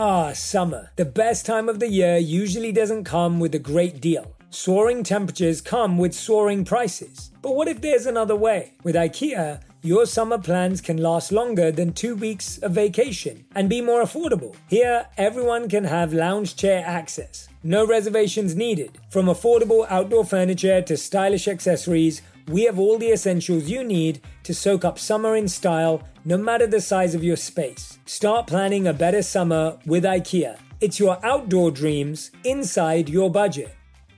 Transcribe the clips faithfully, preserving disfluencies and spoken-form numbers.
Ah, summer. The best time of the year usually doesn't come with a great deal. Soaring temperatures come with soaring prices. But what if there's another way? With IKEA, your summer plans can last longer than two weeks of vacation and be more affordable. Here, everyone can have lounge chair access. No reservations needed. From affordable outdoor furniture to stylish accessories, we have all the essentials you need to soak up summer in style, no matter the size of your space. Start planning a better summer with IKEA. It's your outdoor dreams inside your budget.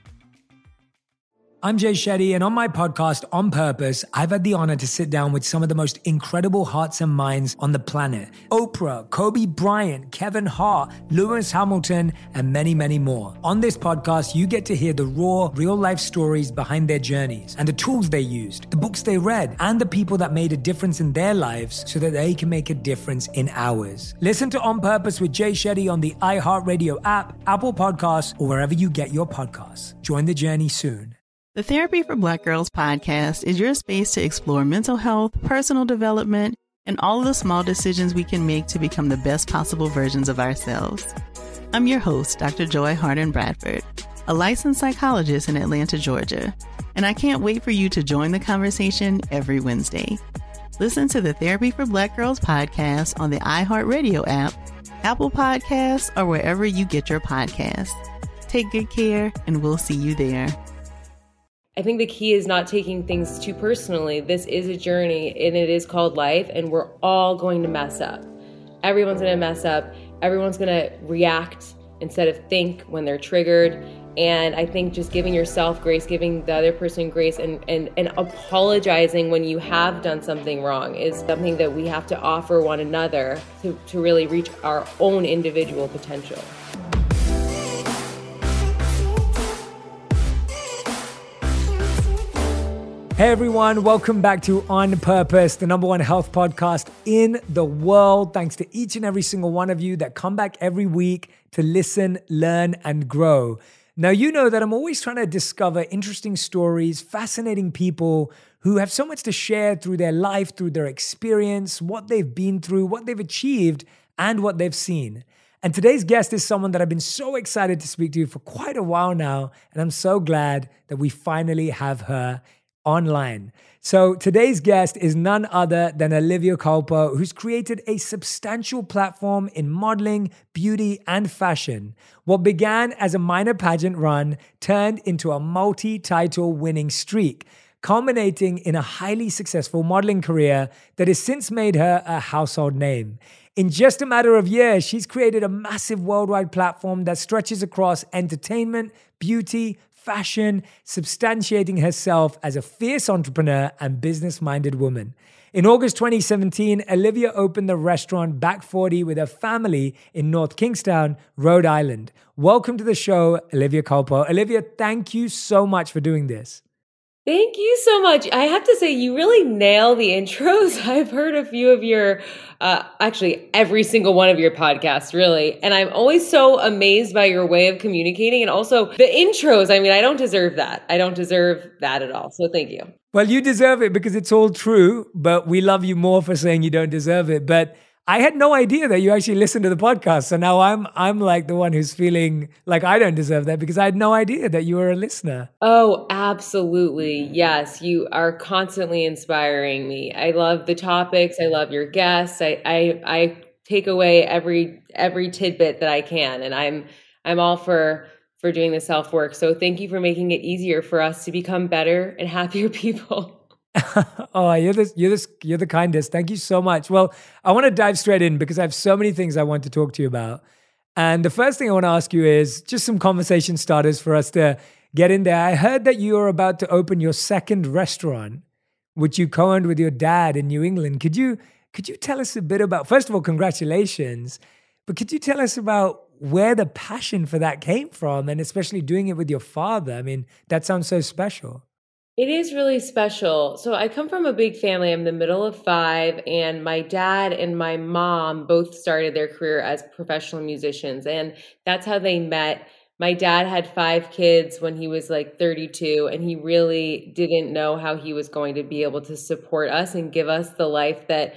I'm Jay Shetty, and on my podcast, On Purpose, I've had the honor to sit down with some of the most incredible hearts and minds on the planet. Oprah, Kobe Bryant, Kevin Hart, Lewis Hamilton, and many, many more. On this podcast, you get to hear the raw, real-life stories behind their journeys and the tools they used, the books they read, and the people that made a difference in their lives so that they can make a difference in ours. Listen to On Purpose with Jay Shetty on the iHeartRadio app, Apple Podcasts, or wherever you get your podcasts. Join the journey soon. The Therapy for Black Girls podcast is your space to explore mental health, personal development, and all of the small decisions we can make to become the best possible versions of ourselves. I'm your host, Doctor Joy Harden Bradford, a licensed psychologist in Atlanta, Georgia, and I can't wait for you to join the conversation every Wednesday. Listen to the Therapy for Black Girls podcast on the iHeartRadio app, Apple Podcasts, or wherever you get your podcasts. Take good care, and we'll see you there. I think the key is not taking things too personally. This is a journey and it is called life, and we're all going to mess up. Everyone's going to mess up. Everyone's going to react instead of think when they're triggered. And I think just giving yourself grace, giving the other person grace, and, and, and apologizing when you have done something wrong is something that we have to offer one another to, to really reach our own individual potential. Hey everyone, welcome back to On Purpose, the number one health podcast in the world. Thanks to each and every single one of you that come back every week to listen, learn, and grow. Now, you know that I'm always trying to discover interesting stories, fascinating people who have so much to share through their life, through their experience, what they've been through, what they've achieved, and what they've seen. And today's guest is someone that I've been so excited to speak to for quite a while now, and I'm so glad that we finally have her online. So today's guest is none other than Olivia Culpo, who's created a substantial platform in modeling, beauty, and fashion. What began as a minor pageant run turned into a multi-title winning streak, culminating in a highly successful modeling career that has since made her a household name. In just a matter of years, she's created a massive worldwide platform that stretches across entertainment, beauty, fashion, substantiating herself as a fierce entrepreneur and business-minded woman. In August twenty seventeen, Olivia opened the restaurant Back forty with her family in North Kingstown, Rhode Island. Welcome to the show, Olivia Culpo. Olivia, thank you so much for doing this. Thank you so much. I have to say, you really nail the intros. I've heard a few of your, uh, actually every single one of your podcasts, really. And I'm always so amazed by your way of communicating, and also the intros. I mean, I don't deserve that. I don't deserve that at all. So thank you. Well, you deserve it because it's all true, but we love you more for saying you don't deserve it. But I had no idea that you actually listened to the podcast. So now I'm I'm like the one who's feeling like I don't deserve that because I had no idea that you were a listener. Oh, absolutely. Yes. You are constantly inspiring me. I love the topics. I love your guests. I I, I take away every every tidbit that I can. And I'm I'm all for for doing the self-work. So thank you for making it easier for us to become better and happier people. Oh, you're the, you're, the, you're the kindest. Thank you so much. Well, I want to dive straight in because I have so many things I want to talk to you about. And the first thing I want to ask you is just some conversation starters for us to get in there. I heard that you are about to open your second restaurant, which you co-owned with your dad in New England. Could you, could you tell us a bit about, first of all, congratulations, but could you tell us about where the passion for that came from, and especially doing it with your father? I mean, that sounds so special. It is really special. So I come from a big family. I'm the middle of five, and my dad and my mom both started their career as professional musicians, and that's how they met. My dad had five kids when he was like thirty-two, and he really didn't know how he was going to be able to support us and give us the life that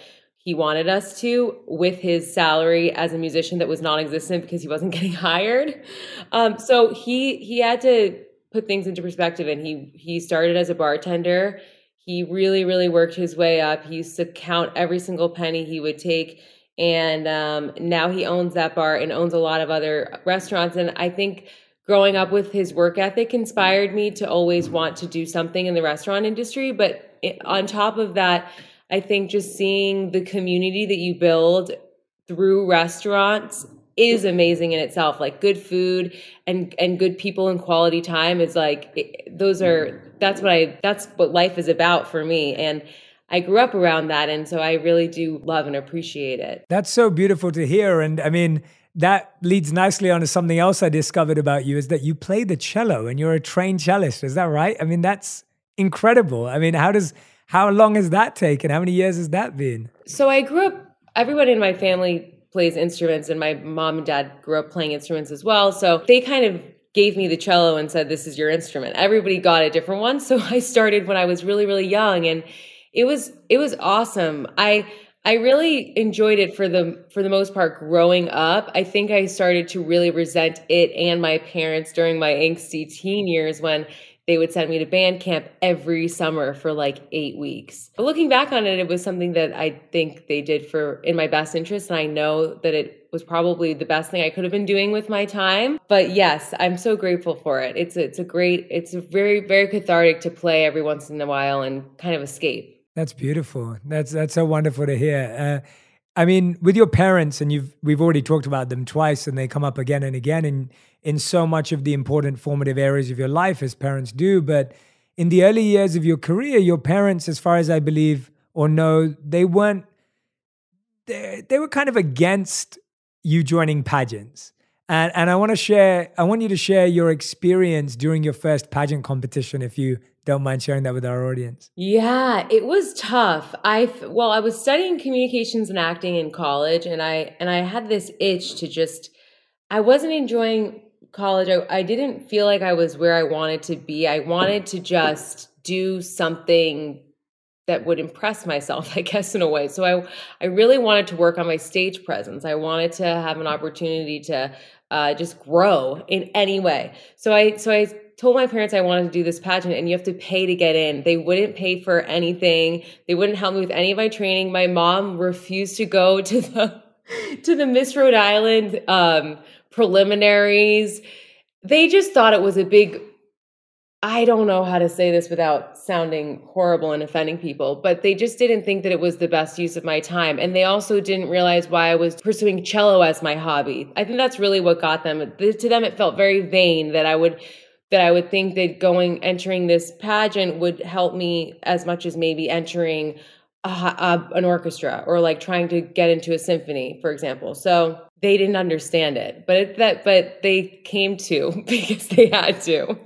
he wanted us to with his salary as a musician that was non-existent because he wasn't getting hired. Um, so he he had to put things into perspective, and he he started as a bartender. He really, really worked his way up. He used to count every single penny he would take. And um, now he owns that bar and owns a lot of other restaurants. And I think growing up with his work ethic inspired me to always want to do something in the restaurant industry. But it, on top of that, I think just seeing the community that you build through restaurants is amazing in itself. Like good food and and good people and quality time is like, it, those are, that's what I, that's what life is about for me. And I grew up around that. And so I really do love and appreciate it. That's so beautiful to hear. And I mean, that leads nicely on to something else I discovered about you, is that you play the cello and you're a trained cellist. Is that right? I mean, that's incredible. I mean, how does, how long has that taken? How many years has that been? So I grew up, everyone in my family plays instruments, and my mom and dad grew up playing instruments as well. So they kind of gave me the cello and said, this is your instrument. Everybody got a different one. So I started when I was really, really young, and it was, it was awesome. I, I really enjoyed it for the, for the most part growing up. I think I started to really resent it and my parents during my angsty teen years when they would send me to band camp every summer for like eight weeks. But looking back on it, it was something that I think they did for in my best interest. And I know that it was probably the best thing I could have been doing with my time. But yes, I'm so grateful for it. It's a, it's a great, it's a very, very cathartic to play every once in a while and kind of escape. That's beautiful. That's, that's so wonderful to hear. Uh, I mean, with your parents, and you've, we've already talked about them twice, and they come up again and again in, in so much of the important formative areas of your life, as parents do. But in the early years of your career, your parents, as far as I believe or know, they weren't, they, they were kind of against you joining pageants. And, and I want to share, I want you to share your experience during your first pageant competition, if you don't mind sharing that with our audience. Yeah, it was tough. I well, I was studying communications and acting in college, and I and I had this itch to just, I wasn't enjoying college. I, I didn't feel like I was where I wanted to be. I wanted to just do something that would impress myself, I guess, in a way. So I I really wanted to work on my stage presence. I wanted to have an opportunity to uh, just grow in any way. So I so I told my parents I wanted to do this pageant, and you have to pay to get in. They wouldn't pay for anything. They wouldn't help me with any of my training. My mom refused to go to the to the Miss Rhode Island um, preliminaries. They just thought it was a big, I don't know how to say this without sounding horrible and offending people, but they just didn't think that it was the best use of my time. And they also didn't realize why I was pursuing cello as my hobby. I think that's really what got them. To them, it felt very vain that I would that I would think that going, entering this pageant would help me as much as maybe entering a, a, an orchestra or like trying to get into a symphony, for example. So they didn't understand it, but it, that, but they came to because they had to.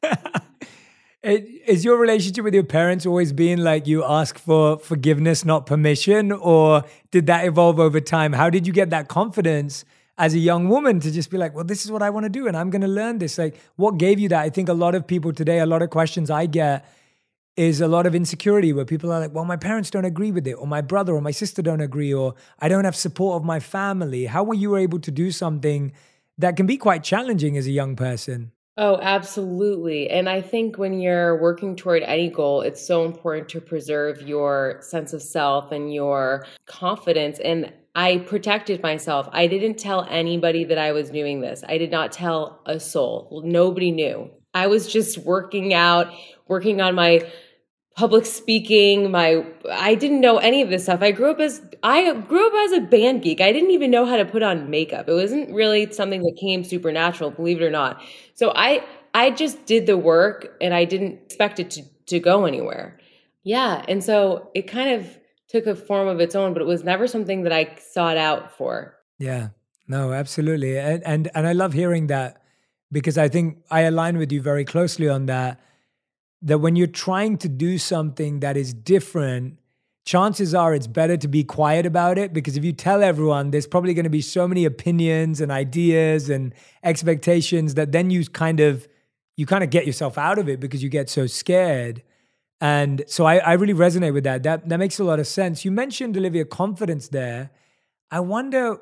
Is your relationship with your parents always been like you ask for forgiveness, not permission, or did that evolve over time? How did you get that confidence as a young woman to just be like, well, this is what I want to do and I'm going to learn this? Like, what gave you that? I think a lot of people today, a lot of questions I get is a lot of insecurity where people are like, well, my parents don't agree with it, or my brother or my sister don't agree, or I don't have support of my family. How were you able to do something that can be quite challenging as a young person? Oh, absolutely. And I think when you're working toward any goal, it's so important to preserve your sense of self and your confidence. And I protected myself. I didn't tell anybody that I was doing this. I did not tell a soul. Nobody knew. I was just working out, working on my public speaking, my, I didn't know any of this stuff. I grew up as, I grew up as a band geek. I didn't even know how to put on makeup. It wasn't really something that came supernatural, believe it or not. So I, I just did the work and I didn't expect it to, to go anywhere. Yeah. And so it kind of took a form of its own, but it was never something that I sought out for. Yeah, no, absolutely. And, and, and I love hearing that, because I think I align with you very closely on that. That when you're trying to do something that is different, chances are it's better to be quiet about it, because if you tell everyone, there's probably going to be so many opinions and ideas and expectations that then you kind of, you kind of get yourself out of it because you get so scared. And so I, I really resonate with that. That that makes a lot of sense. You mentioned, Olivia, confidence there. I wonder,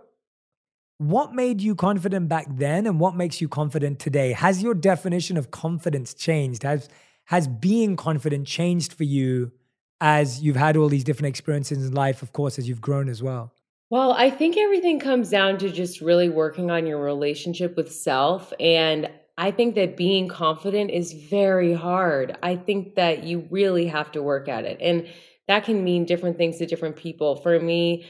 what made you confident back then and what makes you confident today? Has your definition of confidence changed? Has has being confident changed for you as you've had all these different experiences in life, of course, as you've grown as well? Well, I think everything comes down to just really working on your relationship with self. And I think that being confident is very hard. I think that you really have to work at it. And that can mean different things to different people. For me,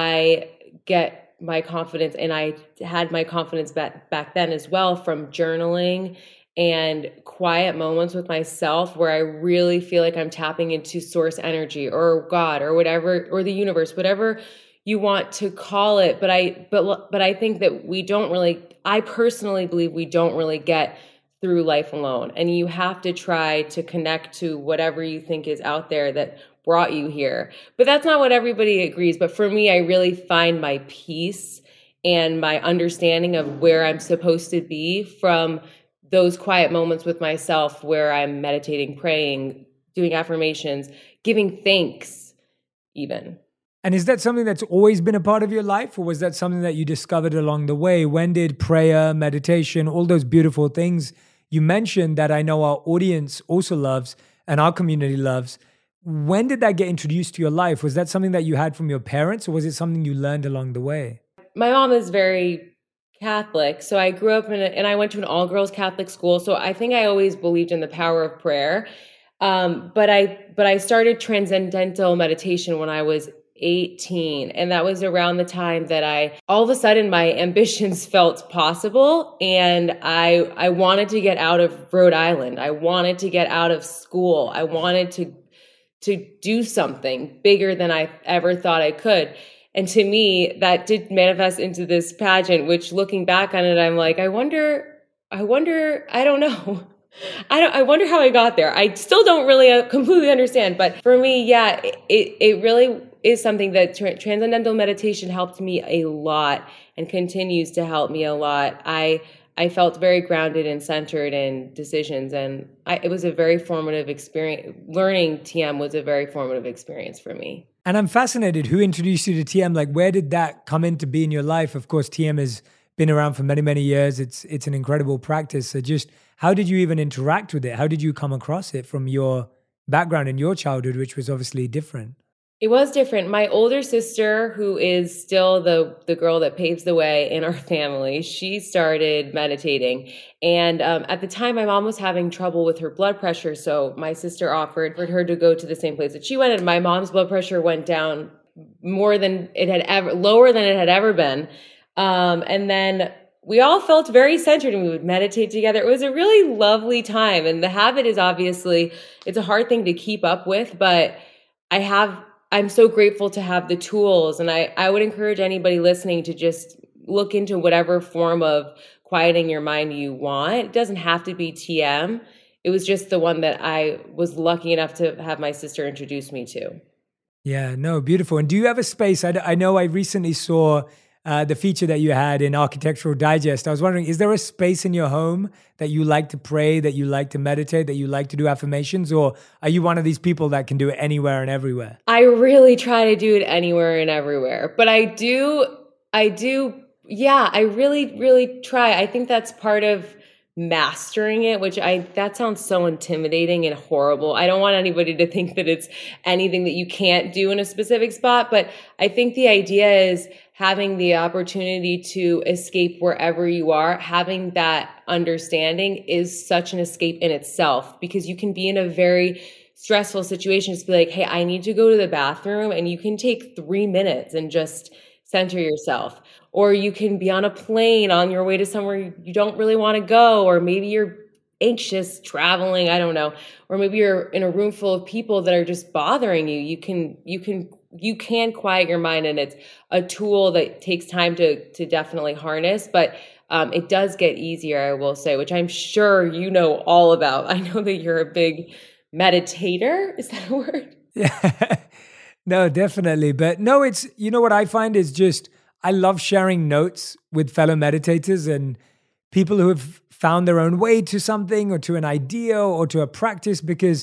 I get my confidence, and I had my confidence back, back then as well from journaling and quiet moments with myself where I really feel like I'm tapping into source energy or God or whatever, or the universe, whatever you want to call it. But I, but, but I think that we don't really, I personally believe we don't really get through life alone. And you have to try to connect to whatever you think is out there that brought you here. But that's not what everybody agrees. But for me, I really find my peace and my understanding of where I'm supposed to be from those quiet moments with myself where I'm meditating, praying, doing affirmations, giving thanks even. And is that something that's always been a part of your life, or was that something that you discovered along the way? When did prayer, meditation, all those beautiful things you mentioned that I know our audience also loves and our community loves, when did that get introduced to your life? Was that something that you had from your parents, or was it something you learned along the way? My mom is very Catholic. So I grew up in a, and I went to an all-girls Catholic school. So I think I always believed in the power of prayer. Um, but I but I started transcendental meditation when I was eighteen. And that was around the time that I, all of a sudden my ambitions felt possible. And I, I wanted to get out of Rhode Island. I wanted to get out of school. I wanted to, to do something bigger than I ever thought I could. And to me, that did manifest into this pageant, which looking back on it, I'm like, I wonder, I wonder, I don't know. I don't, I wonder how I got there. I still don't really uh, completely understand. But for me, yeah, it, it really is something that tra- transcendental meditation helped me a lot and continues to help me a lot. I I felt very grounded and centered in decisions, and I, it was a very formative experience. Learning T M was a very formative experience for me. And I'm fascinated, who introduced you to T M? Like, where did that come into be in your life? Of course, T M has been around for many, many years. It's it's an incredible practice. So just how did you even interact with it? How did you come across it from your background in your childhood, which was obviously different? It was different. My older sister, who is still the, the girl that paves the way in our family, she started meditating. And um, at the time, my mom was having trouble with her blood pressure. So my sister offered for her to go to the same place that she went. And my mom's blood pressure went down more than it had ever, lower than it had ever been. Um, and then we all felt very centered and we would meditate together. It was a really lovely time. And the habit is obviously, it's a hard thing to keep up with, but I have I'm so grateful to have the tools. And I, I would encourage anybody listening to just look into whatever form of quieting your mind you want. It doesn't have to be T M. It was just the one that I was lucky enough to have my sister introduce me to. Yeah, no, beautiful. And do you have a space? I, I know I recently saw uh, the feature that you had in Architectural Digest. I was wondering, is there a space in your home that you like to pray, that you like to meditate, that you like to do affirmations? Or are you one of these people that can do it anywhere and everywhere? I really try to do it anywhere and everywhere. But I do, I do, yeah, I really, really try. I think that's part of mastering it, which I, that sounds so intimidating and horrible. I don't want anybody to think that it's anything that you can't do in a specific spot. But I think the idea is having the opportunity to escape wherever you are, having that understanding is such an escape in itself, because you can be in a very stressful situation. Just be like, hey, I need to go to the bathroom, and you can take three minutes and just center yourself. Or you can be on a plane on your way to somewhere you don't really want to go, or maybe you're anxious traveling, I don't know. Or maybe you're in a room full of people that are just bothering you. You can, you can, you can quiet your mind, and it's a tool that takes time to, to definitely harness, but um, it does get easier, I will say, which I'm sure you know all about. I know that you're a big meditator. Is that a word? Yeah, no, definitely. But no, it's, you know what I find is just, I love sharing notes with fellow meditators and people who have found their own way to something or to an idea or to a practice, because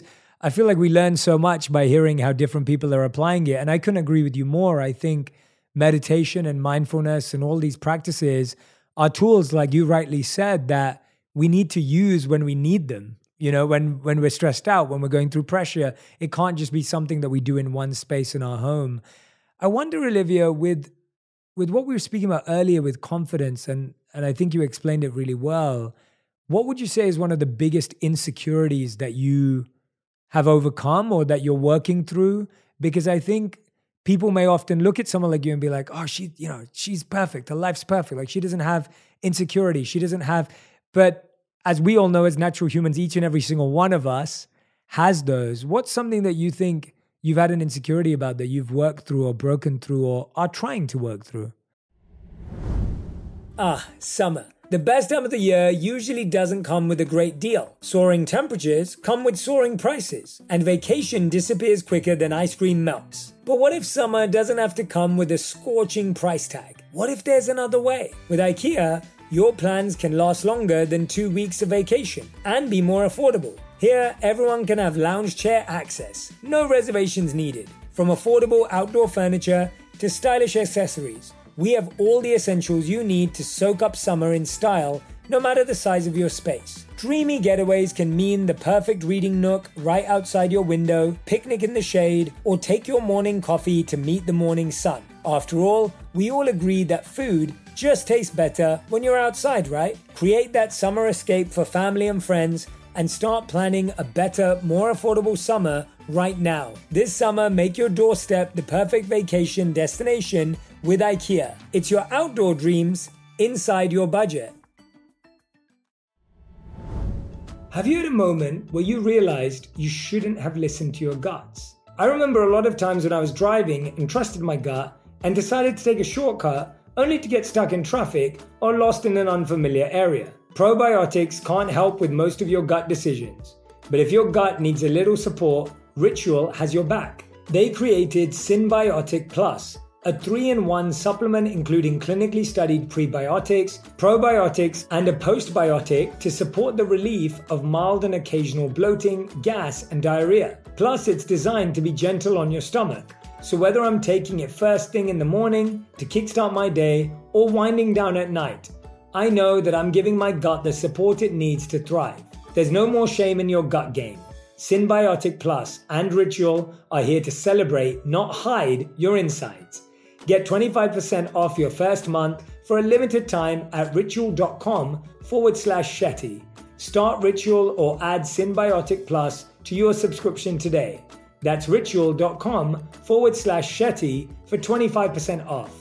I feel like we learn so much by hearing how different people are applying it. And I couldn't agree with you more. I think meditation and mindfulness and all these practices are tools, like you rightly said, that we need to use when we need them. You know, when when we're stressed out, when we're going through pressure, it can't just be something that we do in one space in our home. I wonder, Olivia, with with what we were speaking about earlier with confidence, and and I think you explained it really well, what would you say is one of the biggest insecurities that you have overcome or that you're working through? Because I think people may often look at someone like you and be like, oh, she, you know, she's perfect. Her life's perfect. Like she doesn't have insecurity. She doesn't have, but as we all know, as natural humans, each and every single one of us has those. What's something that you think you've had an insecurity about that you've worked through or broken through or are trying to work through? Ah, summer. The best time of the year usually doesn't come with a great deal. Soaring temperatures come with soaring prices, and vacation disappears quicker than ice cream melts. But what if summer doesn't have to come with a scorching price tag? What if there's another way? With IKEA, your plans can last longer than two weeks of vacation and be more affordable. Here, everyone can have lounge chair access, no reservations needed. From affordable outdoor furniture to stylish accessories, we have all the essentials you need to soak up summer in style, no matter the size of your space. Dreamy getaways can mean the perfect reading nook right outside your window, picnic in the shade, or take your morning coffee to meet the morning sun. After all, we all agree that food just tastes better when you're outside, right? Create that summer escape for family and friends and start planning a better, more affordable summer right now. This summer, make your doorstep the perfect vacation destination with IKEA. It's your outdoor dreams inside your budget. Have you had a moment where you realized you shouldn't have listened to your guts? I remember a lot of times when I was driving and trusted my gut and decided to take a shortcut only to get stuck in traffic or lost in an unfamiliar area. Probiotics can't help with most of your gut decisions, but if your gut needs a little support, Ritual has your back. They created Synbiotic Plus, a three in one supplement including clinically studied prebiotics, probiotics, and a postbiotic to support the relief of mild and occasional bloating, gas, and diarrhea. Plus, it's designed to be gentle on your stomach. So whether I'm taking it first thing in the morning to kickstart my day or winding down at night, I know that I'm giving my gut the support it needs to thrive. There's no more shame in your gut game. Synbiotic Plus and Ritual are here to celebrate, not hide, your insides. Get twenty-five percent off your first month for a limited time at ritual.com forward slash Shetty. Start Ritual or add Synbiotic Plus to your subscription today. That's ritual.com forward slash Shetty for twenty-five percent off.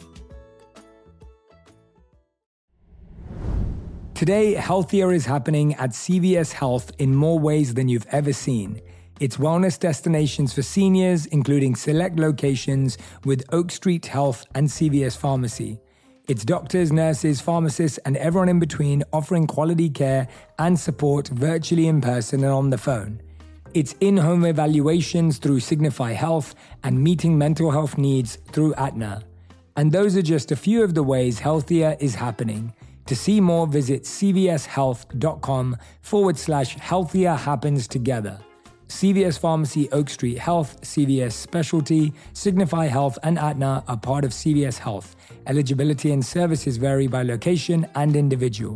Today, healthier is happening at C V S Health in more ways than you've ever seen. It's wellness destinations for seniors, including select locations with Oak Street Health and C V S Pharmacy. It's doctors, nurses, pharmacists, and everyone in between offering quality care and support virtually, in person, and on the phone. It's in-home evaluations through Signify Health and meeting mental health needs through Aetna. And those are just a few of the ways healthier is happening. To see more, visit cvshealth.com forward slash healthier happens together. C V S Pharmacy, Oak Street Health, C V S Specialty, Signify Health, and Aetna are part of C V S Health. Eligibility and services vary by location and individual.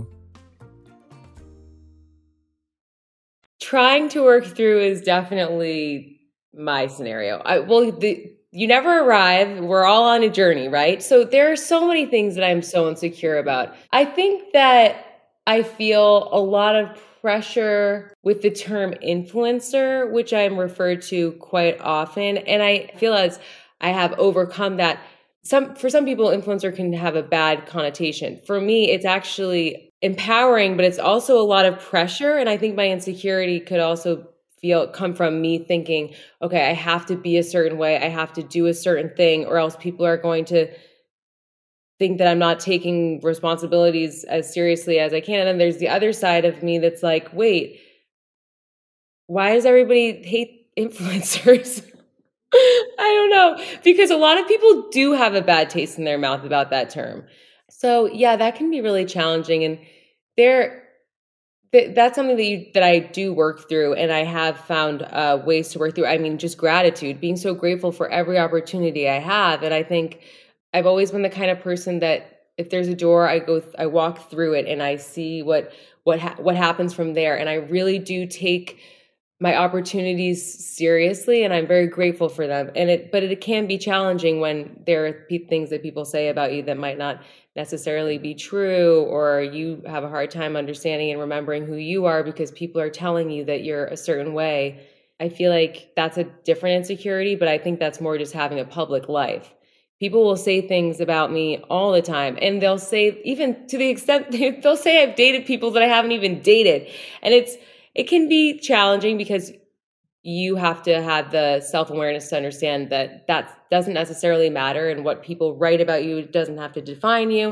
Trying to work through is definitely my scenario. I, well, the, you never arrive. We're all on a journey, right? So there are so many things that I'm so insecure about. I think that I feel a lot of pressure with the term influencer, which I'm referred to quite often. And I feel as I have overcome that. Some, for some people, influencer can have a bad connotation. For me, it's actually empowering, but it's also a lot of pressure. And I think my insecurity could also feel come from me thinking, okay, I have to be a certain way. I have to do a certain thing, or else people are going to think that I'm not taking responsibilities as seriously as I can. And then there's the other side of me that's like, wait, why does everybody hate influencers? I don't know, because a lot of people do have a bad taste in their mouth about that term. So yeah, that can be really challenging. And there, th- that's something that you, that I do work through, and I have found uh, ways to work through. I mean, just gratitude, being so grateful for every opportunity I have. And I think I've always been the kind of person that if there's a door, I go, th- I walk through it and I see what, what, ha- what happens from there. And I really do take my opportunities seriously, and I'm very grateful for them. And it, but it can be challenging when there are pe- things that people say about you that might not necessarily be true, or you have a hard time understanding and remembering who you are because people are telling you that you're a certain way. I feel like that's a different insecurity, but I think that's more just having a public life. People will say things about me all the time, and they'll say, even to the extent they'll say I've dated people that I haven't even dated. And it's, it can be challenging because you have to have the self-awareness to understand that that doesn't necessarily matter, and what people write about you doesn't have to define you.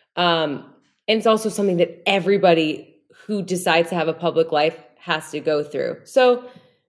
Um, and it's also something that everybody who decides to have a public life has to go through. So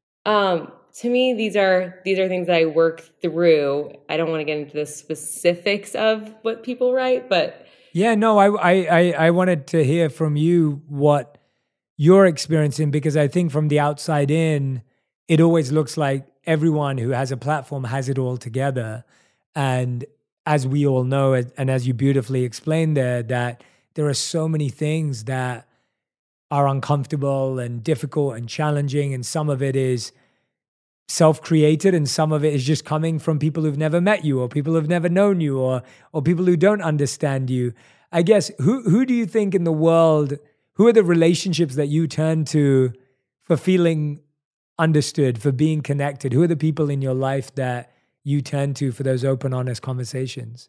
um, to me, these are these are things that I work through. I don't want to get into the specifics of what people write, but yeah, no, I I I, I wanted to hear from you what you're experiencing, because I think from the outside in, it always looks like everyone who has a platform has it all together. And as we all know, and as you beautifully explained there, that there are so many things that are uncomfortable and difficult and challenging. And some of it is self-created, and some of it is just coming from people who've never met you, or people who've never known you, or or people who don't understand you. I guess, who who do you think in the world, who are the relationships that you turn to for feeling understood, for being connected? Who are the people in your life that you turn to for those open, honest conversations?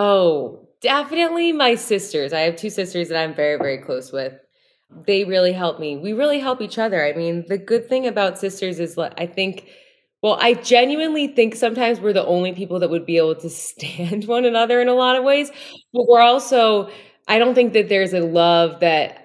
Oh, definitely my sisters. I have two sisters that I'm very, very close with. They really help me. We really help each other. I mean, the good thing about sisters is, I think, well, I genuinely think sometimes we're the only people that would be able to stand one another in a lot of ways. But we're also, I don't think that there's a love that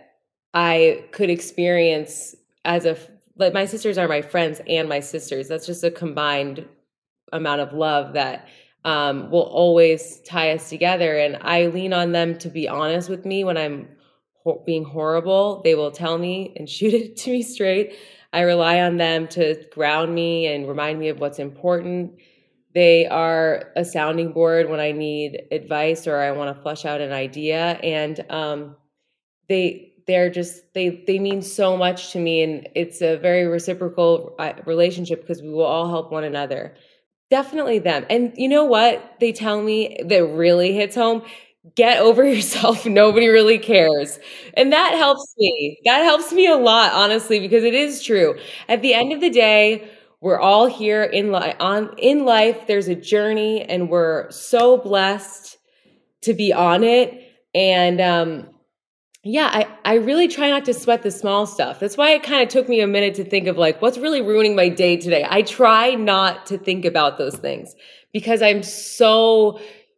I could experience as a, like, my sisters are my friends and my sisters. That's just a combined amount of love that um, will always tie us together. And I lean on them to be honest with me when I'm ho- being horrible. They will tell me and shoot it to me straight. I rely on them to ground me and remind me of what's important. They are a sounding board when I need advice or I want to flesh out an idea. And um, they, they're just, they, they mean so much to me. And it's a very reciprocal uh, relationship because we will all help one another. Definitely them. And you know what they tell me that really hits home? Get over yourself. Nobody really cares. And that helps me. That helps me a lot, honestly, because it is true. At the end of the day, we're all here in life. On in life, there's a journey, and we're so blessed to be on it. And um, yeah, I, I really try not to sweat the small stuff. That's why it kind of took me a minute to think of, like, what's really ruining my day today. I try not to think about those things because I'm so,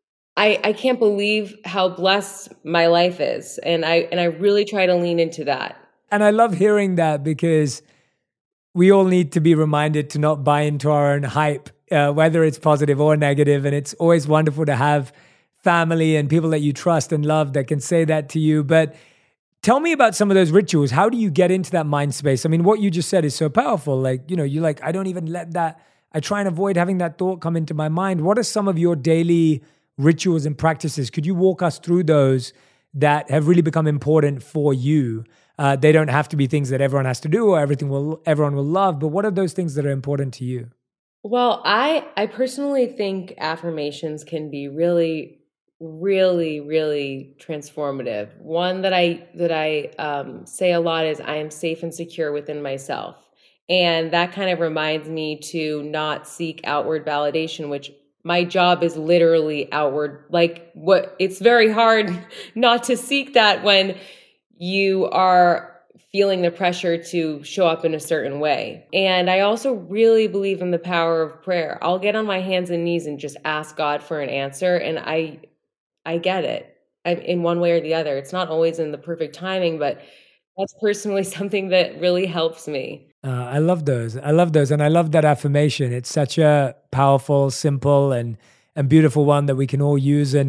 I, I can't believe how blessed my life is. And I, and I really try to lean into that. And I love hearing that, because we all need to be reminded to not buy into our own hype, uh, whether it's positive or negative. And it's always wonderful to have family and people that you trust and love that can say that to you. But tell me about some of those rituals. How do you get into that mind space? I mean, what you just said is so powerful. Like, you know, you're like, I don't even let that, I try and avoid having that thought come into my mind. What are some of your daily rituals and practices? Could you walk us through those that have really become important for you? Uh, they don't have to be things that everyone has to do or everything will everyone will love, but what are those things that are important to you? Well, I I personally think affirmations can be really, really, really transformative. One that I that I um, say a lot is, I am safe and secure within myself. And that kind of reminds me to not seek outward validation, which my job is literally outward. Like, what, it's very hard not to seek that when you are feeling the pressure to show up in a certain way. And I also really believe in the power of prayer. I'll get on my hands and knees and just ask God for an answer. And I, I get it I, in one way or the other. It's not always in the perfect timing, but that's personally something that really helps me. Uh, I love those. I love those. And I love that affirmation. It's such a powerful, simple, and, and beautiful one that we can all use. And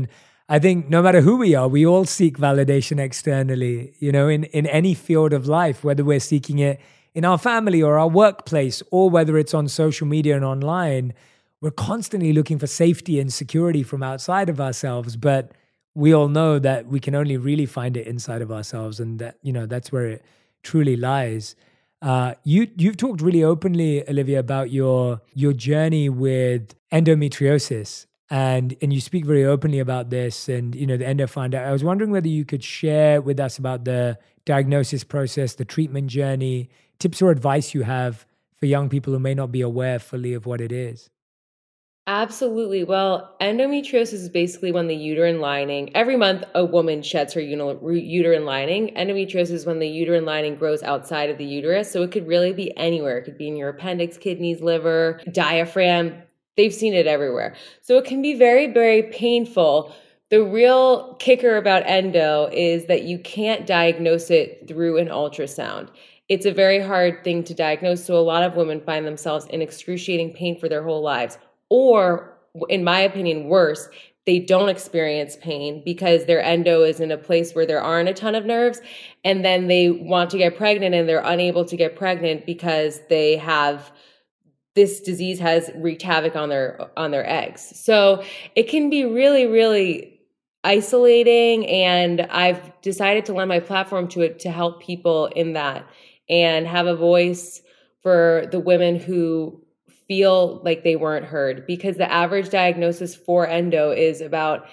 I think no matter who we are, we all seek validation externally, you know, in, in any field of life, whether we're seeking it in our family or our workplace, or whether it's on social media and online. We're constantly looking for safety and security from outside of ourselves, but we all know that we can only really find it inside of ourselves, and that, you know, that's where it truly lies. Uh, you, you've talked really openly, Olivia, about your your journey with endometriosis. And and you speak very openly about this and, you know, the endo finder. I was wondering whether you could share with us about the diagnosis process, the treatment journey, tips or advice you have for young people who may not be aware fully of what it is. Absolutely. Well, endometriosis is basically when the uterine lining, every month a woman sheds her uni- uterine lining. Endometriosis is when the uterine lining grows outside of the uterus. So it could really be anywhere. It could be in your appendix, kidneys, liver, diaphragm. They've seen it everywhere. So it can be very, very painful. The real kicker about endo is that you can't diagnose it through an ultrasound. It's a very hard thing to diagnose. So a lot of women find themselves in excruciating pain for their whole lives. Or, in my opinion, worse, they don't experience pain because their endo is in a place where there aren't a ton of nerves. And then they want to get pregnant and they're unable to get pregnant because they have this disease has wreaked havoc on their on their eggs. So it can be really, really isolating. And I've decided to lend my platform to it to help people in that and have a voice for the women who feel like they weren't heard, because the average diagnosis for endo is about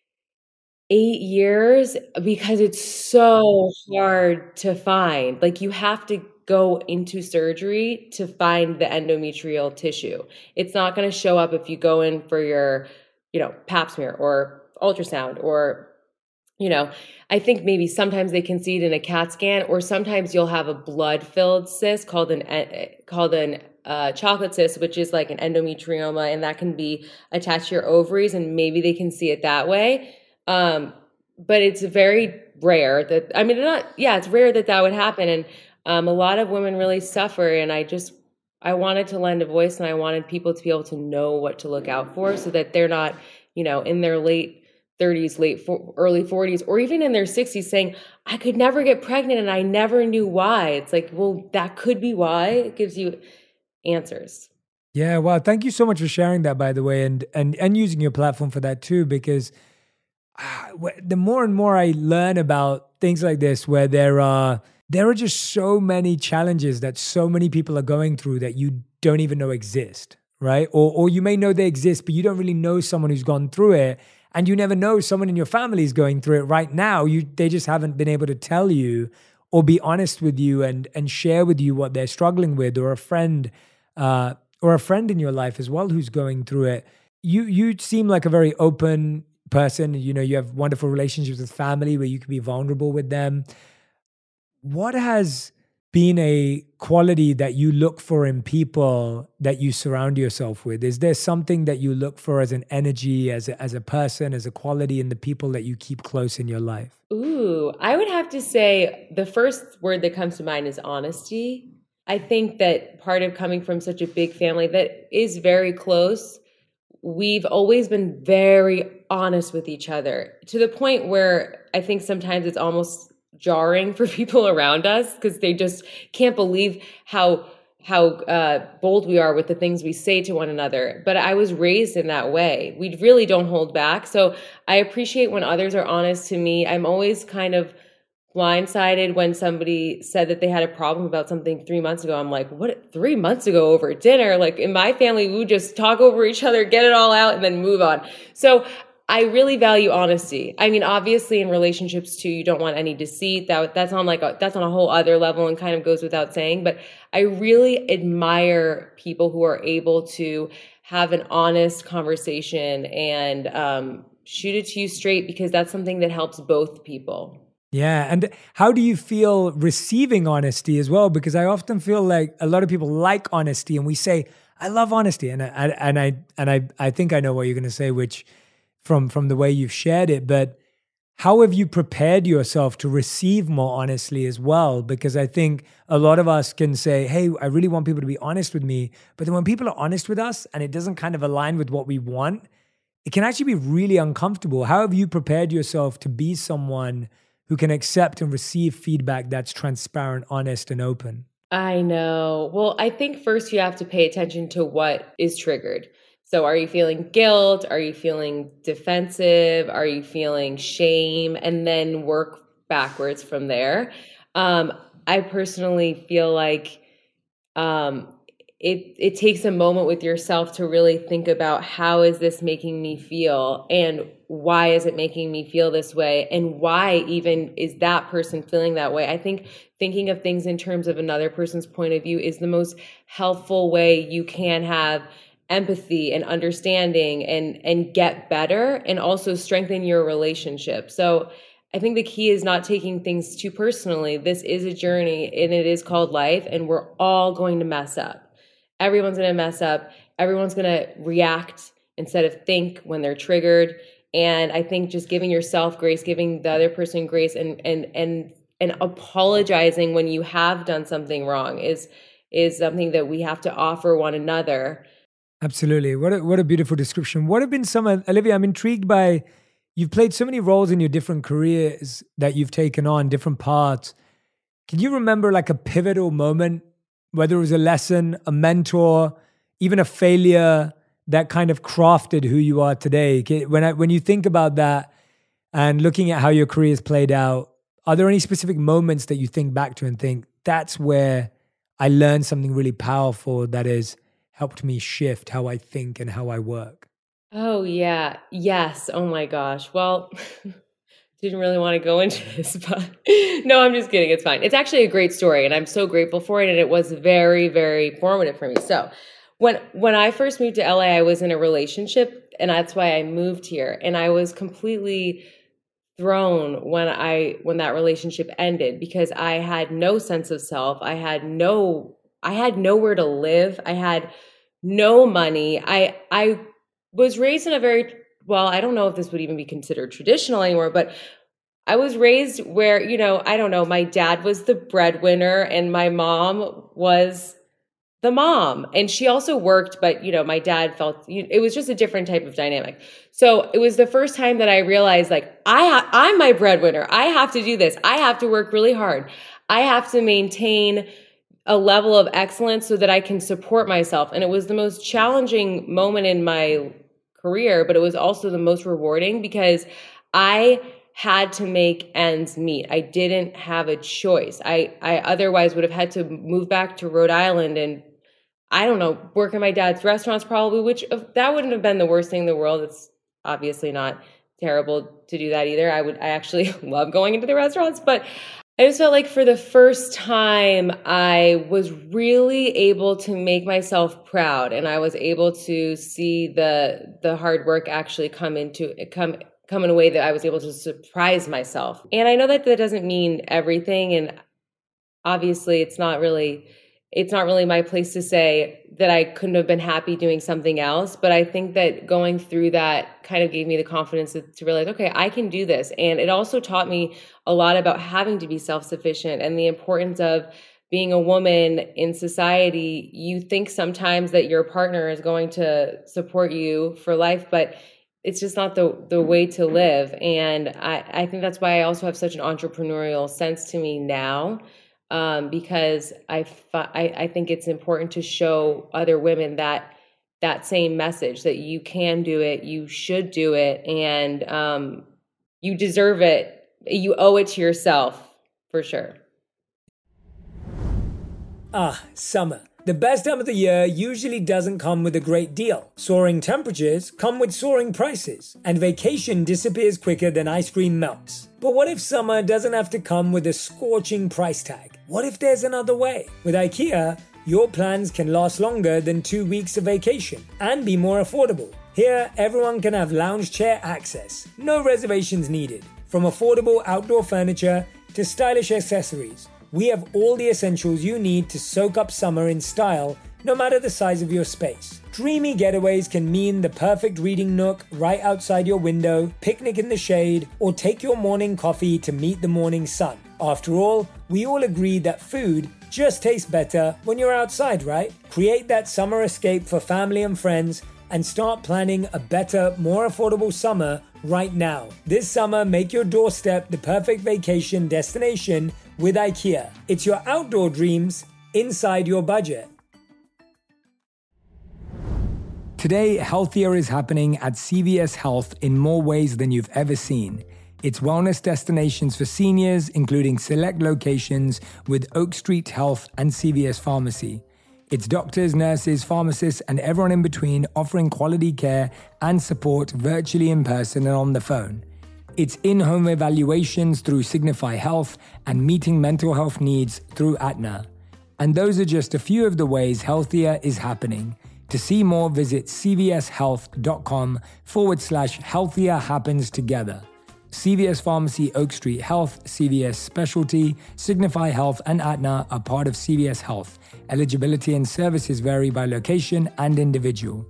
eight years because it's so hard to find. Like, you have to go into surgery to find the endometrial tissue. It's not going to show up if you go in for your, you know, pap smear or ultrasound, or, you know, I think maybe sometimes they can see it in a CAT scan, or sometimes you'll have a blood-filled cyst called an called an uh, chocolate cyst, which is like an endometrioma, and that can be attached to your ovaries, and maybe they can see it that way. Um, but it's very rare that, I mean, not, yeah, it's rare that that would happen. And Um, a lot of women really suffer, and I just, I wanted to lend a voice, and I wanted people to be able to know what to look out for so that they're not, you know, in their late thirties, late, for, early forties, or even in their sixties saying, I could never get pregnant and I never knew why. It's like, well, that could be why. It gives you answers. Yeah, well, thank you so much for sharing that, by the way, and and and using your platform for that too, because uh, the more and more I learn about things like this, where there are There are just so many challenges that so many people are going through that you don't even know exist, right? Or or you may know they exist, but you don't really know someone who's gone through it, and you never know someone in your family is going through it right now. You they just haven't been able to tell you or be honest with you and and share with you what they're struggling with, or a friend uh, or a friend in your life as well who's going through it. You you seem like a very open person. You know, you have wonderful relationships with family where you can be vulnerable with them. What has been a quality that you look for in people that you surround yourself with? Is there something that you look for as an energy, as a, as a person, as a quality in the people that you keep close in your life? Ooh, I would have to say the first word that comes to mind is honesty. I think that part of coming from such a big family that is very close, we've always been very honest with each other, to the point where I think sometimes it's almost jarring for people around us because they just can't believe how how uh, bold we are with the things we say to one another. But I was raised in that way. We really don't hold back. So I appreciate when others are honest to me. I'm always kind of blindsided when somebody said that they had a problem about something three months ago. I'm like, what, three months ago over dinner? Like, in my family, we would just talk over each other, get it all out, and then move on. So I really value honesty. I mean, obviously in relationships too, you don't want any deceit. That that's on like a, that's on a whole other level and kind of goes without saying. But I really admire people who are able to have an honest conversation and um, shoot it to you straight, because that's something that helps both people. Yeah. And how do you feel receiving honesty as well? Because I often feel like a lot of people like honesty, and we say, I love honesty. And I, and I, and I, I think I know what you're going to say, which from, from the way you've shared it, but how have you prepared yourself to receive more honestly as well? Because I think a lot of us can say, hey, I really want people to be honest with me. But then when people are honest with us and it doesn't kind of align with what we want, it can actually be really uncomfortable. How have you prepared yourself to be someone who can accept and receive feedback that's transparent, honest, and open? I know. Well, I think first you have to pay attention to what is triggered. So are you feeling guilt? Are you feeling defensive? Are you feeling shame? And then work backwards from there. Um, I personally feel like um, it it takes a moment with yourself to really think about, how is this making me feel, and why is it making me feel this way, and why even is that person feeling that way. I think thinking of things in terms of another person's point of view is the most helpful way you can have empathy and understanding and and get better and also strengthen your relationship. So I think the key is not taking things too personally. This is a journey and it is called life, and we're all going to mess up. Everyone's going to mess up. Everyone's going to react instead of think when they're triggered. And I think just giving yourself grace, giving the other person grace, and and and and apologizing when you have done something wrong is is something that we have to offer one another. Absolutely. What a, what a beautiful description. What have been some, Olivia, I'm intrigued by, you've played so many roles in your different careers that you've taken on, different parts. Can you remember like a pivotal moment, whether it was a lesson, a mentor, even a failure that kind of crafted who you are today? When I, when you think about that and looking at how your career has played out, are there any specific moments that you think back to and think, that's where I learned something really powerful that has helped me shift how I think and how I work? Oh, yeah. Yes. Oh, my gosh. Well, didn't really want to go into this, but no, I'm just kidding. It's fine. It's actually a great story, and I'm so grateful for it. And it was very, very formative for me. So when when I first moved to L A, I was in a relationship, and that's why I moved here. And I was completely thrown when I when that relationship ended, because I had no sense of self. I had no I had nowhere to live. I had no money. I I was raised in a very, well, I don't know if this would even be considered traditional anymore, but I was raised where, you know, I don't know, my dad was the breadwinner and my mom was the mom. And she also worked, but, you know, my dad felt, it was just a different type of dynamic. So it was the first time that I realized, like, I ha- I'm my breadwinner. I have to do this. I have to work really hard. I have to maintain a level of excellence so that I can support myself. And it was the most challenging moment in my career, but it was also the most rewarding, because I had to make ends meet. I didn't have a choice. I, I otherwise would have had to move back to Rhode Island and, I don't know, work in my dad's restaurants probably, which that wouldn't have been the worst thing in the world. It's obviously not terrible to do that either. I would, I actually love going into the restaurants, but I just felt like for the first time, I was really able to make myself proud, and I was able to see the the hard work actually come into come come in a way that I was able to surprise myself. And I know that that doesn't mean everything, and obviously, it's not really it's not really my place to say that I couldn't have been happy doing something else. But I think that going through that kind of gave me the confidence to, to realize, okay, I can do this. And it also taught me a lot about having to be self-sufficient and the importance of being a woman in society. You think sometimes that your partner is going to support you for life, but it's just not the, the way to live. And I, I think that's why I also have such an entrepreneurial sense to me now. Um, because I, I I think it's important to show other women that that same message, that you can do it, you should do it, and um, you deserve it. You owe it to yourself, for sure. Ah, summer. The best time of the year usually doesn't come with a great deal. Soaring temperatures come with soaring prices, and vacation disappears quicker than ice cream melts. But what if summer doesn't have to come with a scorching price tag? What if there's another way? With IKEA, your plans can last longer than two weeks of vacation and be more affordable. Here, everyone can have lounge chair access, no reservations needed. From affordable outdoor furniture to stylish accessories, we have all the essentials you need to soak up summer in style, no matter the size of your space. Dreamy getaways can mean the perfect reading nook right outside your window, picnic in the shade, or take your morning coffee to meet the morning sun. After all, we all agree that food just tastes better when you're outside, right? Create that summer escape for family and friends and start planning a better, more affordable summer right now. This summer, make your doorstep the perfect vacation destination with IKEA. It's your outdoor dreams inside your budget. Today, healthier is happening at C V S Health in more ways than you've ever seen. It's wellness destinations for seniors, including select locations with Oak Street Health and C V S Pharmacy. It's doctors, nurses, pharmacists, and everyone in between offering quality care and support virtually in person and on the phone. It's in-home evaluations through Signify Health and meeting mental health needs through Aetna. And those are just a few of the ways healthier is happening. To see more, visit cvshealth.com forward slash healthier happens together. C V S Pharmacy, Oak Street Health, C V S Specialty, Signify Health, and Aetna are part of C V S Health. Eligibility and services vary by location and individual.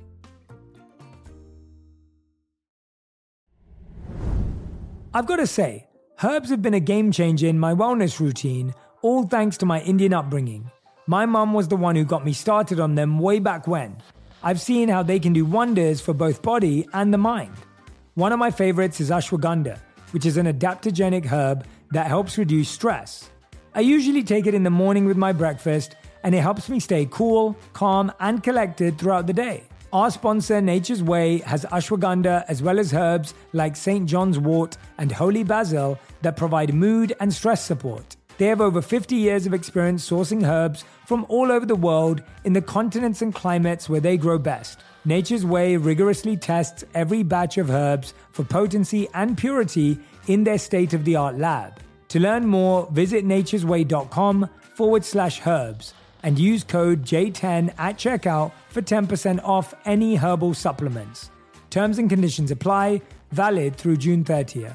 I've got to say, herbs have been a game changer in my wellness routine, all thanks to my Indian upbringing. My mum was the one who got me started on them way back when. I've seen how they can do wonders for both body and the mind. One of my favorites is ashwagandha, which is an adaptogenic herb that helps reduce stress. I usually take it in the morning with my breakfast, and it helps me stay cool, calm, and collected throughout the day. Our sponsor, Nature's Way, has ashwagandha as well as herbs like Saint John's wort and holy basil that provide mood and stress support. They have over fifty years of experience sourcing herbs from all over the world in the continents and climates where they grow best. Nature's Way rigorously tests every batch of herbs for potency and purity in their state-of-the-art lab. To learn more, visit naturesway.com forward slash herbs and use code J ten at checkout for ten percent off any herbal supplements. Terms and conditions apply, valid through June thirtieth.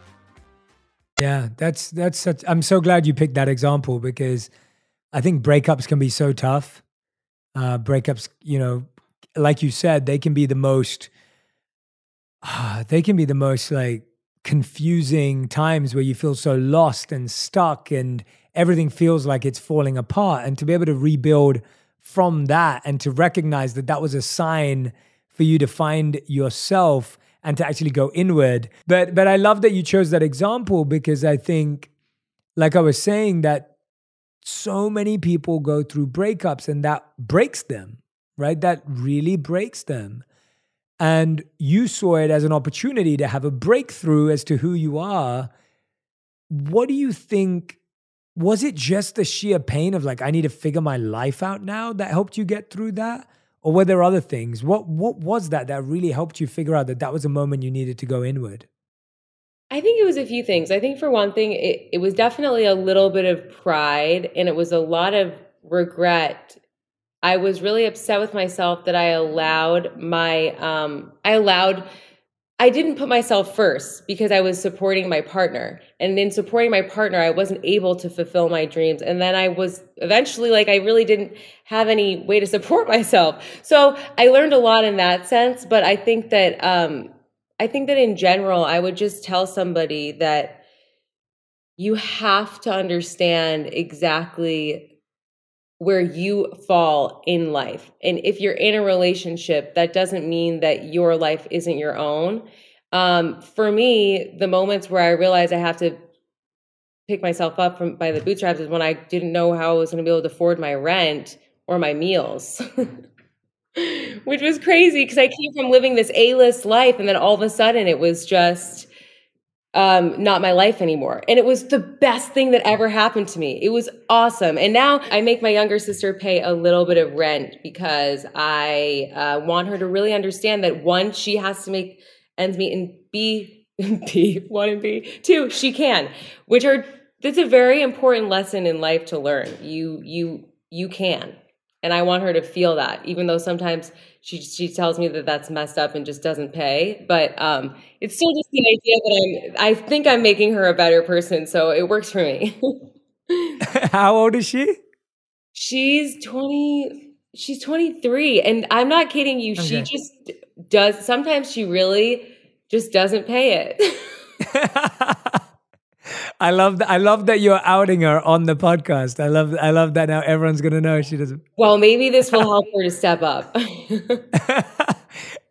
Yeah, that's that's such, I'm so glad you picked that example because I think breakups can be so tough. Uh, breakups, you know, like you said, they can be the most, uh, they can be the most like confusing times where you feel so lost and stuck and everything feels like it's falling apart. And to be able to rebuild from that and to recognize that that was a sign for you to find yourself and to actually go inward. But, but I love that you chose that example because I think, like I was saying, that so many people go through breakups and that breaks them. Right? That really breaks them. And you saw it as an opportunity to have a breakthrough as to who you are. What do you think? Was it just the sheer pain of like, I need to figure my life out now that helped you get through that? Or were there other things? What, what was that that really helped you figure out that that was a moment you needed to go inward? I think it was a few things. I think for one thing, it, it was definitely a little bit of pride and it was a lot of regret. I was really upset with myself that I allowed my, um, I allowed, I didn't put myself first because I was supporting my partner. And in supporting my partner, I wasn't able to fulfill my dreams. And then I was eventually like, I really didn't have any way to support myself. So I learned a lot in that sense. But I think that, um, I think that in general, I would just tell somebody that you have to understand exactly where you fall in life. And if you're in a relationship, that doesn't mean that your life isn't your own. Um, for me, the moments where I realized I have to pick myself up from by the bootstraps is when I didn't know how I was going to be able to afford my rent or my meals, which was crazy because I came from living this A-list life. And then all of a sudden it was just Um, not my life anymore. And it was the best thing that ever happened to me. It was awesome. And now I make my younger sister pay a little bit of rent because I uh, want her to really understand that one, she has to make ends meet, and B, B, one and B, two, she can, which are, that's a very important lesson in life to learn. You, you, you can. And I want her to feel that, even though sometimes she she tells me that that's messed up and just doesn't pay. But um, it's still just the idea that I'm, I think I'm making her a better person. So it works for me. How old is she? She's twenty. She's twenty-three. And I'm not kidding you. Okay. She just does. Sometimes she really just doesn't pay it. I love that. I love that you're outing her on the podcast. I love. I love that now everyone's gonna know she doesn't. Well, maybe this will help her to step up.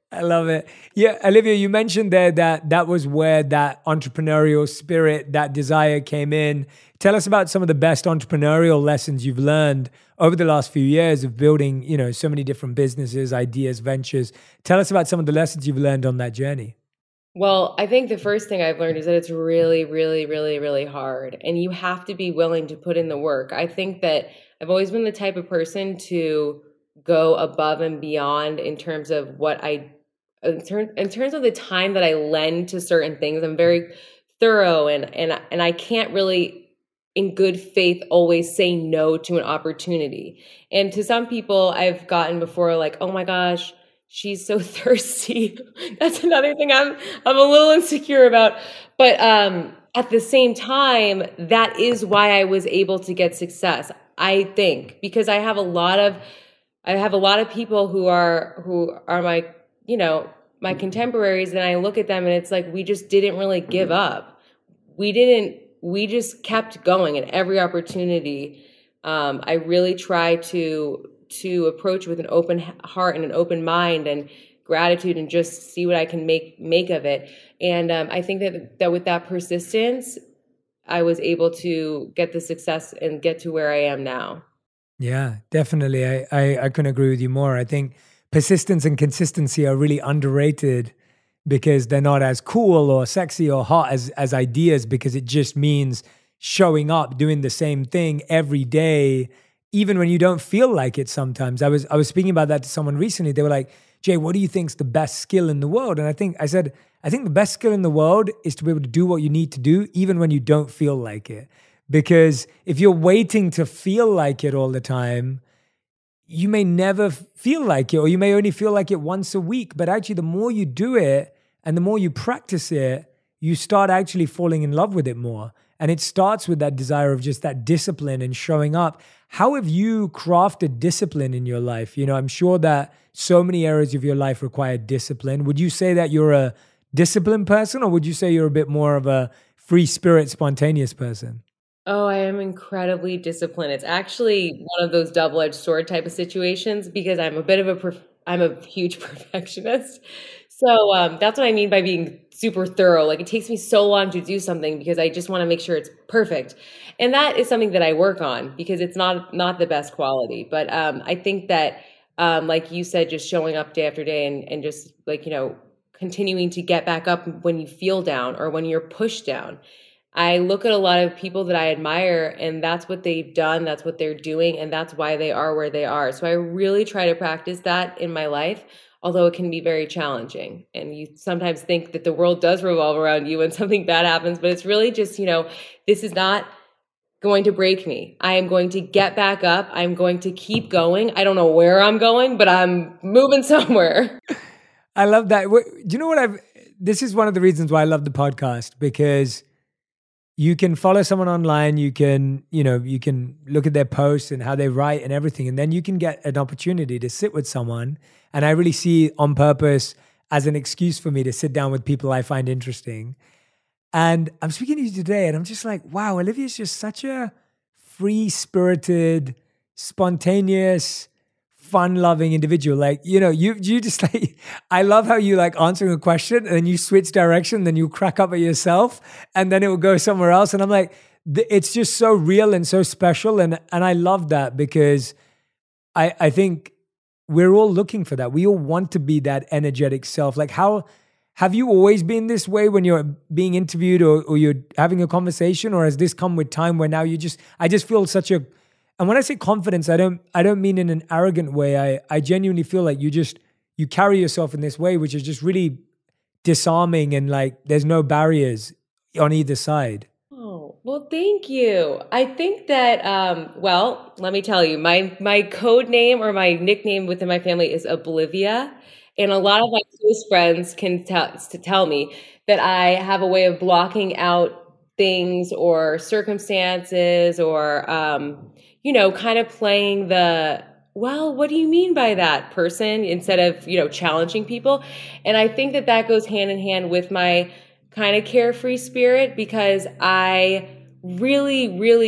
I love it. Yeah, Olivia, you mentioned there that that was where that entrepreneurial spirit, that desire came in. Tell us about some of the best entrepreneurial lessons you've learned over the last few years of building, you know, so many different businesses, ideas, ventures. Tell us about some of the lessons you've learned on that journey. Well, I think the first thing I've learned is that it's really, really, really, really hard. And you have to be willing to put in the work. I think that I've always been the type of person to go above and beyond in terms of what I, in, ter- in terms of the time that I lend to certain things. I'm very thorough and, and, and I can't really, in good faith, always say no to an opportunity. And to some people I've gotten before like, oh my gosh, she's so thirsty. That's another thing I'm I'm a little insecure about. But um, at the same time, that is why I was able to get success, I think, because I have a lot of I have a lot of people who are who are my, you know, my contemporaries, and I look at them and it's like we just didn't really give up. We didn't we just kept going, and every opportunity um, I really try to to approach with an open heart and an open mind and gratitude and just see what I can make make of it. And um, I think that that with that persistence, I was able to get the success and get to where I am now. Yeah, definitely. I, I, I couldn't agree with you more. I think persistence and consistency are really underrated because they're not as cool or sexy or hot as, as ideas, because it just means showing up, doing the same thing every day, even when you don't feel like it sometimes. I was I was speaking about that to someone recently. They were like, Jay, what do you think's the best skill in the world? And I think I said, I think the best skill in the world is to be able to do what you need to do, even when you don't feel like it. Because if you're waiting to feel like it all the time, you may never feel like it, or you may only feel like it once a week. But actually, the more you do it and the more you practice it, you start actually falling in love with it more. And it starts with that desire of just that discipline and showing up. How have you crafted discipline in your life? You know, I'm sure that so many areas of your life require discipline. Would you say that you're a disciplined person, or would you say you're a bit more of a free spirit, spontaneous person? Oh, I am incredibly disciplined. It's actually one of those double-edged sword type of situations because I'm a bit of a, perf- I'm a huge perfectionist. So um, that's what I mean by being super thorough. Like it takes me so long to do something because I just want to make sure it's perfect. And that is something that I work on because it's not, not the best quality. But um, I think that, um, like you said, just showing up day after day and, and just like, you know, continuing to get back up when you feel down or when you're pushed down. I look at a lot of people that I admire and that's what they've done, that's what they're doing, and that's why they are where they are. So I really try to practice that in my life, although it can be very challenging. And you sometimes think that the world does revolve around you when something bad happens, but it's really just, you know, this is not going to break me. I am going to get back up. I'm going to keep going. I don't know where I'm going, but I'm moving somewhere. I love that. Do you know what I've, this is one of the reasons why I love the podcast, because you can follow someone online, you can, you know, you can look at their posts and how they write and everything. And then you can get an opportunity to sit with someone. And I really see On Purpose as an excuse for me to sit down with people I find interesting. And I'm speaking to you today and I'm just like, wow, Olivia's just such a free-spirited, spontaneous, fun-loving individual. Like, you know, you you just like, I love how you like answering a question and then you switch direction, then you crack up at yourself and then it will go somewhere else. And I'm like, th- it's just so real and so special. And and I love that because I I think we're all looking for that. We all want to be that energetic self. Like how, have you always been this way when you're being interviewed or, or you're having a conversation, or has this come with time where now you just, I just feel such a, and when I say confidence, I don't I don't mean in an arrogant way. I, I genuinely feel like you just, you carry yourself in this way, which is just really disarming and like there's no barriers on either side. Oh, well, thank you. I think that, um, well, let me tell you, my my code name or my nickname within my family is Oblivia. And a lot of my close friends can tell to tell me that I have a way of blocking out things or circumstances or, um, you know, kind of playing the, well, what do you mean by that person instead of, you know, challenging people. And I think that that goes hand in hand with my kind of carefree spirit because I really, really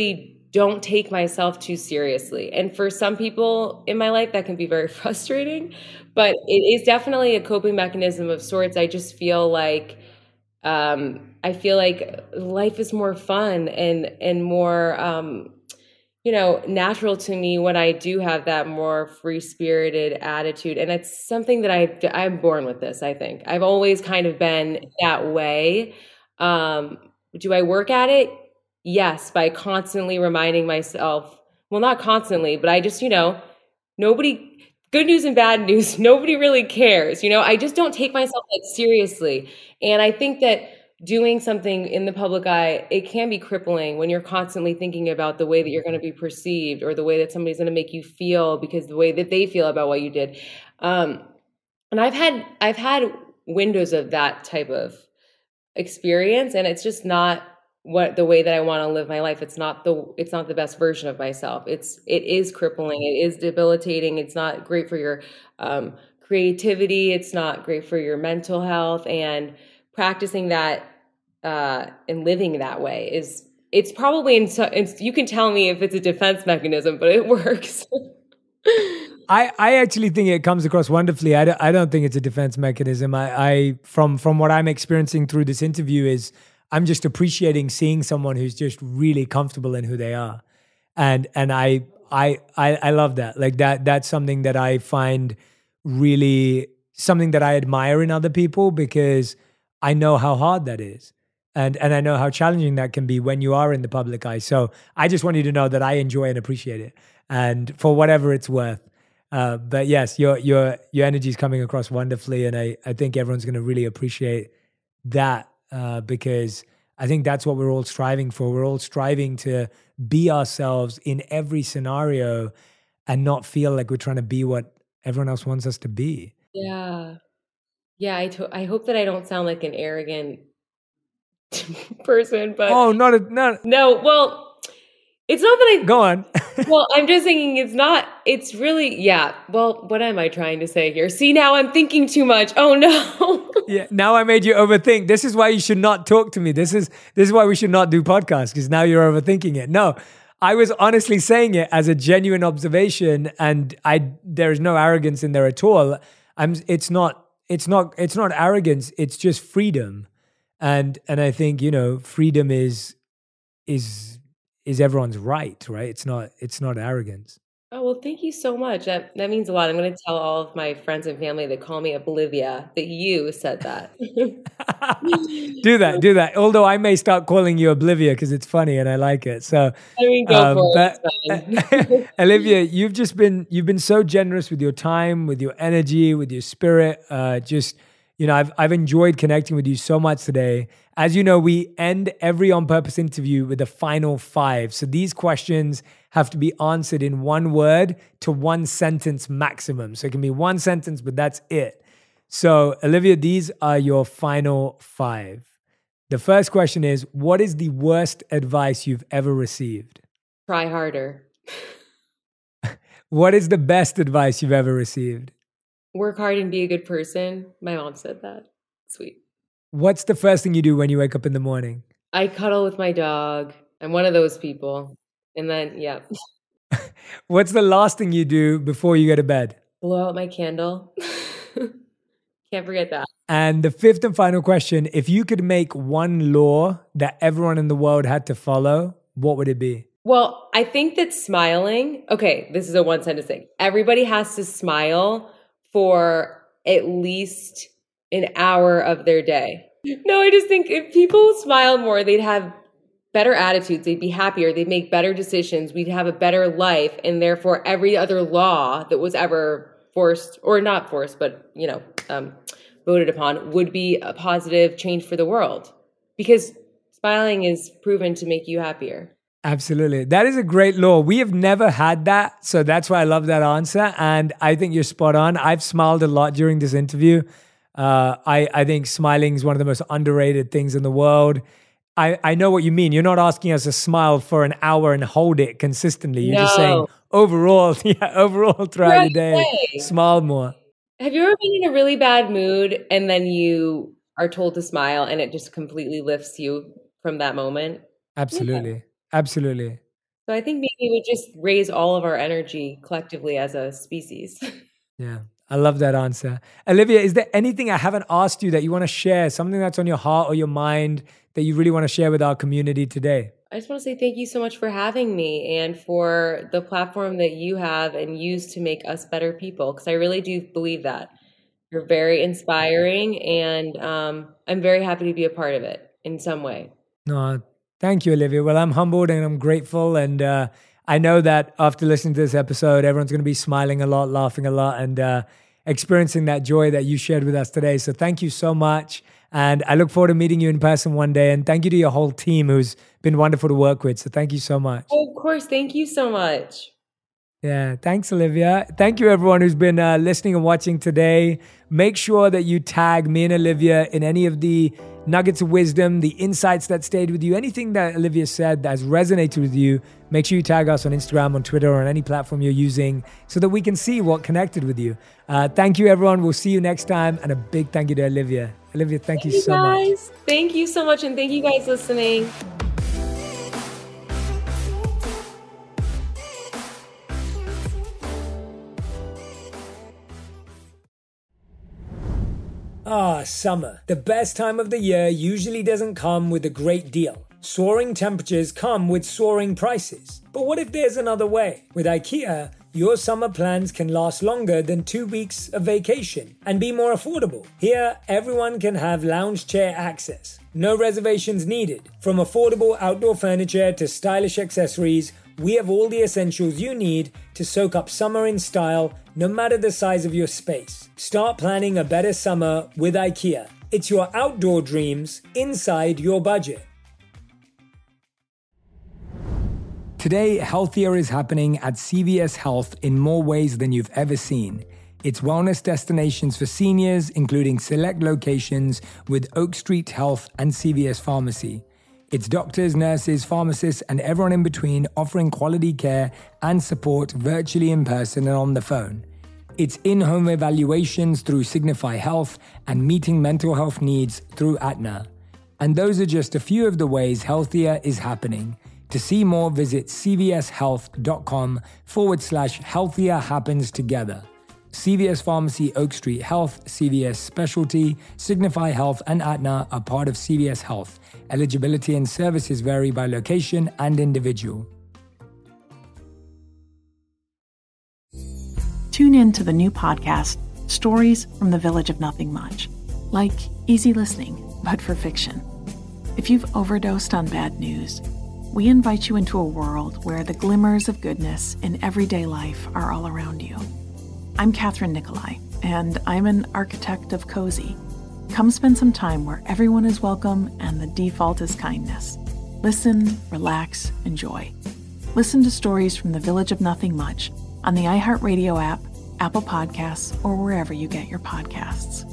don't take myself too seriously. And for some people in my life, that can be very frustrating, but it is definitely a coping mechanism of sorts. I just feel like, um, I feel like life is more fun and, and more, um, you know, natural to me when I do have that more free-spirited attitude. And it's something that I, I'm born with this, I think. I've always kind of been that way. Um, do I work at it? Yes, by constantly reminding myself, well, not constantly, but I just, you know, nobody, good news and bad news, nobody really cares. You know, I just don't take myself that seriously. And I think that doing something in the public eye, it can be crippling when you're constantly thinking about the way that you're going to be perceived or the way that somebody's going to make you feel because the way that they feel about what you did. Um, and I've had, I've had windows of that type of experience, and it's just not what the way that I want to live my life. It's not the, it's not the best version of myself. It's, it is crippling. It is debilitating. It's not great for your um, creativity. It's not great for your mental health. And practicing that uh, and living that way is, it's probably in, so, it's, you can tell me if it's a defense mechanism, but it works. I, I actually think it comes across wonderfully. I don't, I don't think it's a defense mechanism. I, I from from what I'm experiencing through this interview is I'm just appreciating seeing someone who's just really comfortable in who they are. And and I I I, I love that. Like that that's something that I find really something that I admire in other people because I know how hard that is. And and I know how challenging that can be when you are in the public eye. So I just want you to know that I enjoy and appreciate it. And for whatever it's worth. Uh, but yes, your your your energy is coming across wonderfully, and I, I think everyone's going to really appreciate that uh, because I think that's what we're all striving for. We're all striving to be ourselves in every scenario and not feel like we're trying to be what everyone else wants us to be. Yeah. Yeah, I, to- I hope that I don't sound like an arrogant person, but... Oh, not a... Not, no, well... It's not that I... Go on. Well, I'm just thinking it's not... It's really... Yeah. Well, what am I trying to say here? See, now I'm thinking too much. Oh, no. Yeah. Now I made you overthink. This is why you should not talk to me. This is this is why we should not do podcasts because now you're overthinking it. No, I was honestly saying it as a genuine observation, and I there is no arrogance in there at all. I'm. It's not. It's not. It's not arrogance. It's just freedom, and and I think you know freedom is is. is everyone's right, right? It's not, it's not arrogance. Oh, well, thank you so much. That that means a lot. I'm going to tell all of my friends and family that call me Oblivia that you said that. do that, do that. Although I may start calling you Oblivia because it's funny and I like it. So, I mean, go um, for but, it. Olivia, you've just been, you've been so generous with your time, with your energy, with your spirit. Uh, just, you know, I've I've enjoyed connecting with you so much today. As you know, we end every On Purpose interview with a final five. So these questions have to be answered in one word to one sentence maximum. So it can be one sentence, but that's it. So Olivia, these are your final five. The first question is, what is the worst advice you've ever received? Try harder. What is the best advice you've ever received? Work hard and be a good person. My mom said that. Sweet. What's the first thing you do when you wake up in the morning? I cuddle with my dog. I'm one of those people. And then, yeah. What's the last thing you do before you go to bed? Blow out my candle. Can't forget that. And the fifth and final question, if you could make one law that everyone in the world had to follow, what would it be? Well, I think that smiling, okay, this is a one sentence thing. Everybody has to smile for at least an hour of their day. No, I just think if people smiled more, they'd have better attitudes, they'd be happier, they'd make better decisions, we'd have a better life, and therefore every other law that was ever forced, or not forced, but, you know, um, voted upon, would be a positive change for the world. Because smiling is proven to make you happier. Absolutely. That is a great law. We have never had that. So that's why I love that answer. And I think you're spot on. I've smiled a lot during this interview. Uh, I, I think smiling is one of the most underrated things in the world. I, I know what you mean. You're not asking us to smile for an hour and hold it consistently. You're no. just saying overall, yeah, overall throughout right your day, way. Smile more. Have you ever been in a really bad mood and then you are told to smile and it just completely lifts you from that moment? Absolutely. Yeah. Absolutely. So I think maybe it would just raise all of our energy collectively as a species. Yeah, I love that answer. Olivia, is there anything I haven't asked you that you want to share, something that's on your heart or your mind that you really want to share with our community today? I just want to say thank you so much for having me and for the platform that you have and use to make us better people, because I really do believe that. You're very inspiring, and um, I'm very happy to be a part of it in some way. No, thank you, Olivia. Well, I'm humbled and I'm grateful. And uh, I know that after listening to this episode, everyone's going to be smiling a lot, laughing a lot, and uh, experiencing that joy that you shared with us today. So thank you so much. And I look forward to meeting you in person one day. And thank you to your whole team who's been wonderful to work with. So thank you so much. Oh, of course. Thank you so much. Yeah, thanks, Olivia. Thank you, everyone who's been uh, listening and watching today. Make sure that you tag me and Olivia in any of the nuggets of wisdom, the insights that stayed with you, anything that Olivia said that has resonated with you. Make sure you tag us on Instagram, on Twitter, or on any platform you're using so that we can see what connected with you. Uh, thank you, everyone. We'll see you next time. And a big thank you to Olivia. Olivia, thank, thank you so guys. much. Thank you so much. And thank you guys listening. Ah, summer. The best time of the year usually doesn't come with a great deal. Soaring temperatures come with soaring prices. But what if there's another way? With IKEA, your summer plans can last longer than two weeks of vacation and be more affordable. Here, everyone can have lounge chair access. No reservations needed. From affordable outdoor furniture to stylish accessories, we have all the essentials you need to soak up summer in style, no matter the size of your space. Start planning a better summer with IKEA. It's your outdoor dreams inside your budget. Today, healthier is happening at C V S Health in more ways than you've ever seen. It's wellness destinations for seniors, including select locations with Oak Street Health and C V S Pharmacy. It's doctors, nurses, pharmacists, and everyone in between offering quality care and support virtually, in person, and on the phone. It's in-home evaluations through Signify Health and meeting mental health needs through Aetna. And those are just a few of the ways healthier is happening. To see more, visit cvshealth.com forward slash healthier happens together. C V S Pharmacy, Oak Street Health, C V S Specialty, Signify Health, and Aetna are part of C V S Health. Eligibility and services vary by location and individual. Tune in to the new podcast, Stories from the Village of Nothing Much. Like easy listening, but for fiction. If you've overdosed on bad news, we invite you into a world where the glimmers of goodness in everyday life are all around you. I'm Catherine Nicolai, and I'm an architect of cozy. Come spend some time where everyone is welcome and the default is kindness. Listen, relax, enjoy. Listen to Stories from the Village of Nothing Much on the iHeartRadio app, Apple Podcasts, or wherever you get your podcasts.